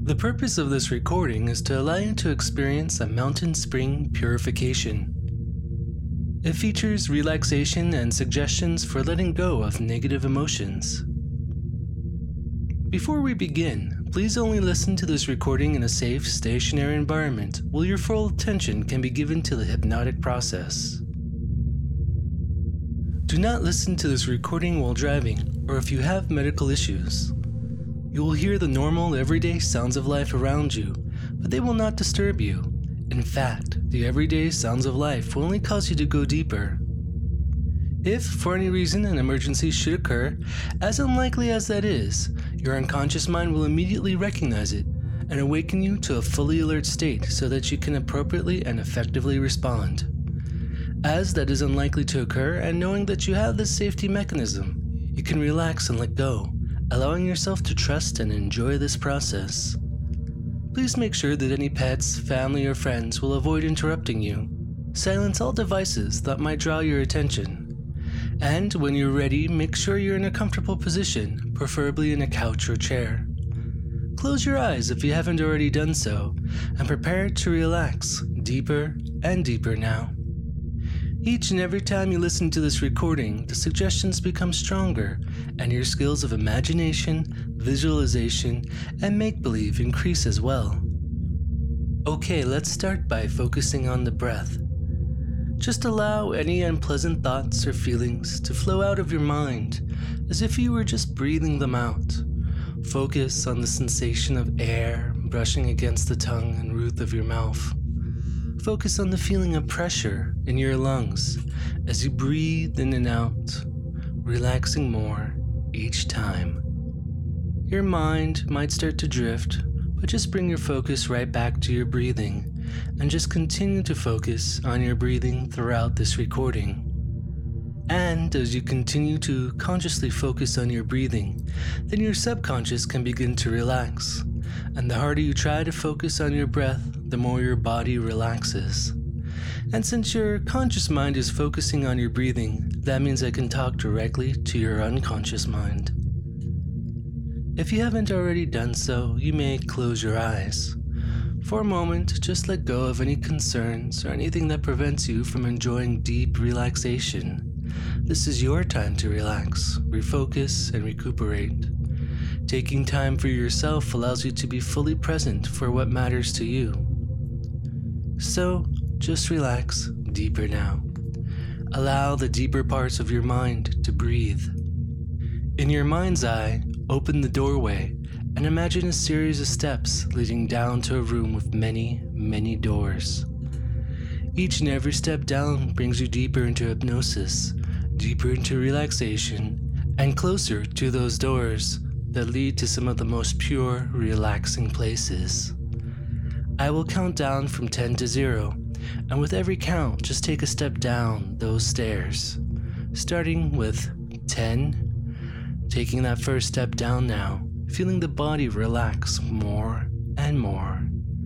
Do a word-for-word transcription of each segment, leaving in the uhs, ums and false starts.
The purpose of this recording is to allow you to experience a mountain spring purification. It features relaxation and suggestions for letting go of negative emotions. Before we begin, please only listen to this recording in a safe, stationary environment where your full attention can be given to the hypnotic process. Do not listen to this recording while driving or if you have medical issues. You will hear the normal, everyday sounds of life around you, but they will not disturb you. In fact, the everyday sounds of life will only cause you to go deeper. If, for any reason, an emergency should occur, as unlikely as that is, your unconscious mind will immediately recognize it and awaken you to a fully alert state so that you can appropriately and effectively respond. As that is unlikely to occur, and knowing that you have this safety mechanism, you can relax and let go, allowing yourself to trust and enjoy this process. Please make sure that any pets, family, or friends will avoid interrupting you. Silence all devices that might draw your attention. And when you're ready, make sure you're in a comfortable position, preferably in a couch or chair. Close your eyes if you haven't already done so, and prepare to relax deeper and deeper now. Each and every time you listen to this recording, the suggestions become stronger, and your skills of imagination, visualization, and make-believe increase as well. Okay, let's start by focusing on the breath. Just allow any unpleasant thoughts or feelings to flow out of your mind, as if you were just breathing them out. Focus on the sensation of air brushing against the tongue and roof of your mouth. Focus on the feeling of pressure in your lungs as you breathe in and out, relaxing more each time. Your mind might start to drift, but just bring your focus right back to your breathing and just continue to focus on your breathing throughout this recording. And as you continue to consciously focus on your breathing, then your subconscious can begin to relax. And the harder you try to focus on your breath, the more your body relaxes. And since your conscious mind is focusing on your breathing, that means I can talk directly to your unconscious mind. If you haven't already done so, you may close your eyes. For a moment, just let go of any concerns or anything that prevents you from enjoying deep relaxation. This is your time to relax, refocus, and recuperate. Taking time for yourself allows you to be fully present for what matters to you. So, just relax deeper now. Allow the deeper parts of your mind to breathe. In your mind's eye, open the doorway and imagine a series of steps leading down to a room with many, many doors. Each and every step down brings you deeper into hypnosis, deeper into relaxation, and closer to those doors that lead to some of the most pure, relaxing places. I will count down from ten to zero, and with every count, just take a step down those stairs. Starting with ten, taking that first step down now, feeling the body relax more and more.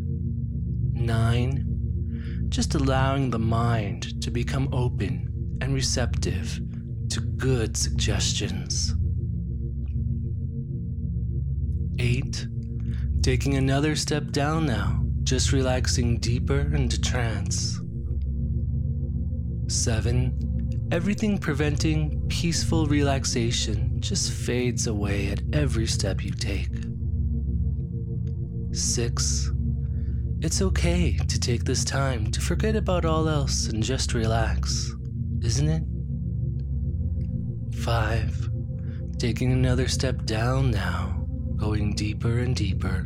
nine, just allowing the mind to become open and receptive to good suggestions. eight, taking another step down now, just relaxing deeper into trance. seven, everything preventing peaceful relaxation just fades away at every step you take. six, it's okay to take this time to forget about all else and just relax, isn't it? five, taking another step down now, going deeper and deeper.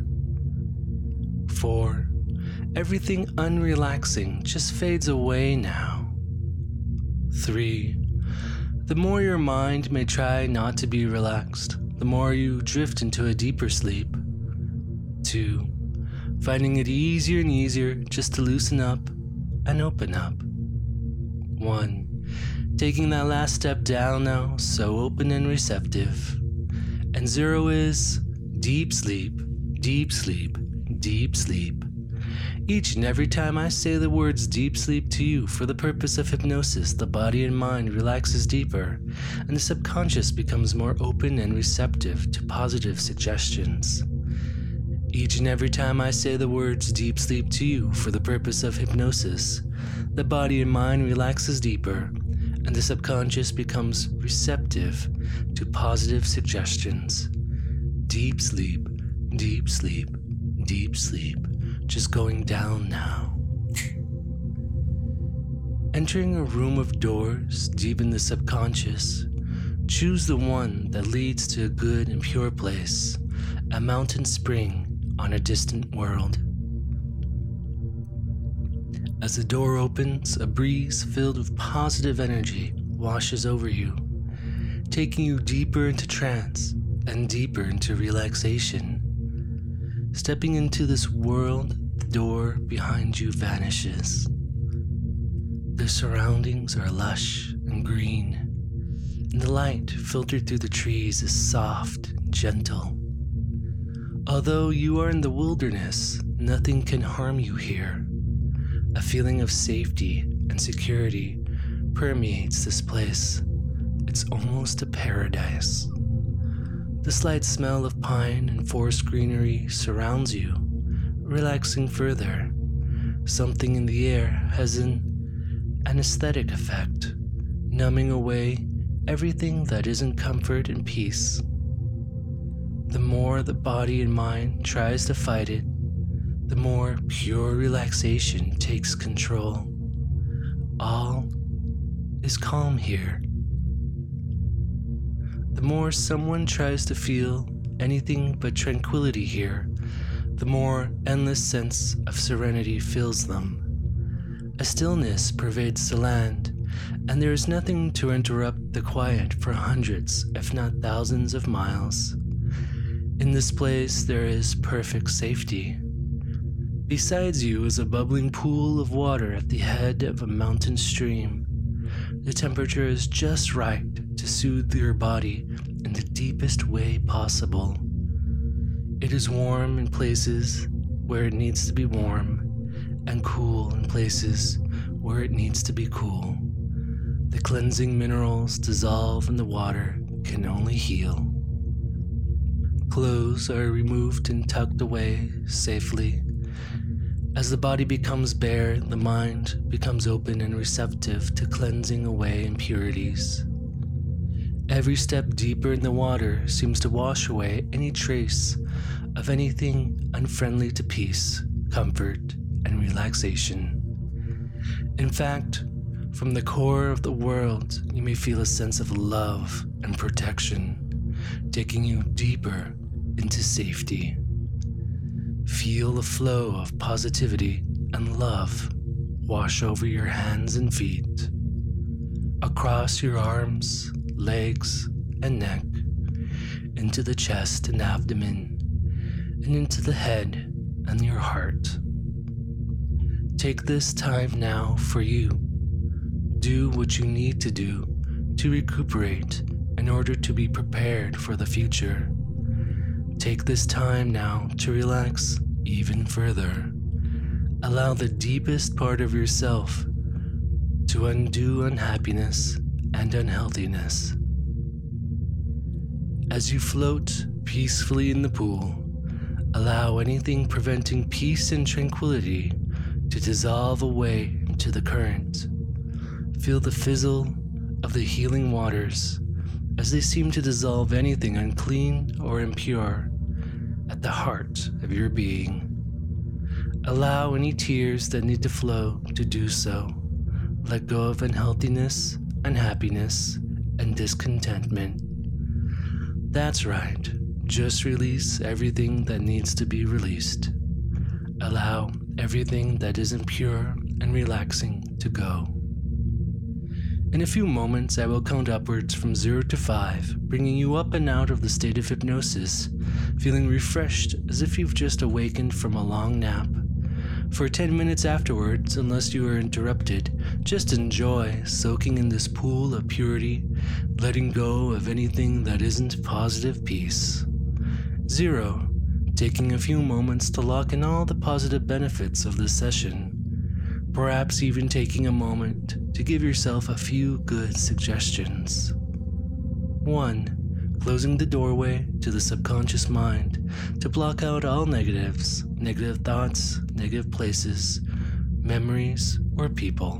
four, everything unrelaxing just fades away now. three, the more your mind may try not to be relaxed, the more you drift into a deeper sleep. two, finding it easier and easier just to loosen up and open up. one, taking that last step down now, so open and receptive. And zero is deep sleep, deep sleep, deep sleep. Each and every time I say the words deep sleep to you for the purpose of hypnosis, the body and mind relaxes deeper, and the subconscious becomes more open and receptive to positive suggestions. Each and every time I say the words deep sleep to you for the purpose of hypnosis, the body and mind relaxes deeper, and the subconscious becomes receptive to positive suggestions. Deep sleep, deep sleep, deep sleep, just going down now. Entering a room of doors deep in the subconscious, choose the one that leads to a good and pure place, a mountain spring on a distant world. As the door opens, a breeze filled with positive energy washes over you, taking you deeper into trance and deeper into relaxation. Stepping into this world, the door behind you vanishes. The surroundings are lush and green, and the light filtered through the trees is soft and gentle. Although you are in the wilderness, nothing can harm you here. A feeling of safety and security permeates this place. It's almost a paradise. The slight smell of pine and forest greenery surrounds you, relaxing further. Something in the air has an anesthetic effect, numbing away everything that isn't comfort and peace. The more the body and mind tries to fight it, the more pure relaxation takes control. All is calm here. The more someone tries to feel anything but tranquility here, the more endless sense of serenity fills them. A stillness pervades the land, and there is nothing to interrupt the quiet for hundreds, if not thousands of miles. In this place, there is perfect safety. Besides you is a bubbling pool of water at the head of a mountain stream. The temperature is just right to soothe your body in the deepest way possible. It is warm in places where it needs to be warm, and cool in places where it needs to be cool. The cleansing minerals dissolve in the water can only heal. Clothes are removed and tucked away safely. As the body becomes bare, the mind becomes open and receptive to cleansing away impurities. Every step deeper in the water seems to wash away any trace of anything unfriendly to peace, comfort, and relaxation. In fact, from the core of the world, you may feel a sense of love and protection, taking you deeper into safety. Feel the flow of positivity and love wash over your hands and feet, across your arms, legs, and neck, into the chest and abdomen, and into the head and your heart. Take this time now for you. Do what you need to do to recuperate in order to be prepared for the future. Take this time now to relax even further. Allow the deepest part of yourself to undo unhappiness and unhealthiness. As you float peacefully in the pool, allow anything preventing peace and tranquility to dissolve away into the current. Feel the fizzle of the healing waters as they seem to dissolve anything unclean or impure at the heart of your being. Allow any tears that need to flow to do so. Let go of unhealthiness, unhappiness, and discontentment. That's right. Just release everything that needs to be released. Allow everything that isn't pure and relaxing to go. In a few moments, I will count upwards from zero to five, bringing you up and out of the state of hypnosis, feeling refreshed as if you've just awakened from a long nap. For ten minutes afterwards, unless you are interrupted, just enjoy soaking in this pool of purity, letting go of anything that isn't positive peace. Zero, taking a few moments to lock in all the positive benefits of this session. Perhaps even taking a moment to give yourself a few good suggestions. one. closing the doorway to the subconscious mind to block out all negatives, negative thoughts, negative places, memories, or people.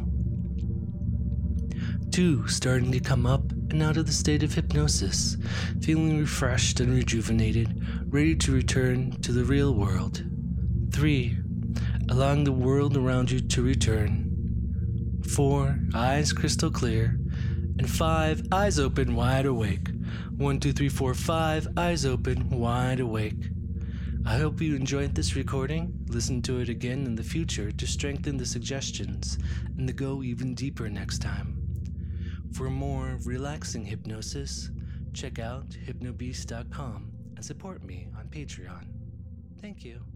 Two, starting to come up and out of the state of hypnosis, feeling refreshed and rejuvenated, ready to return to the real world. Three, allowing the world around you to return. Four, eyes crystal clear. And five, eyes open, wide awake. One, two, three, four, five, eyes open, wide awake. I hope you enjoyed this recording. Listen to it again in the future to strengthen the suggestions and to go even deeper next time. For more relaxing hypnosis, check out hypnobeast dot com and support me on Patreon. Thank you.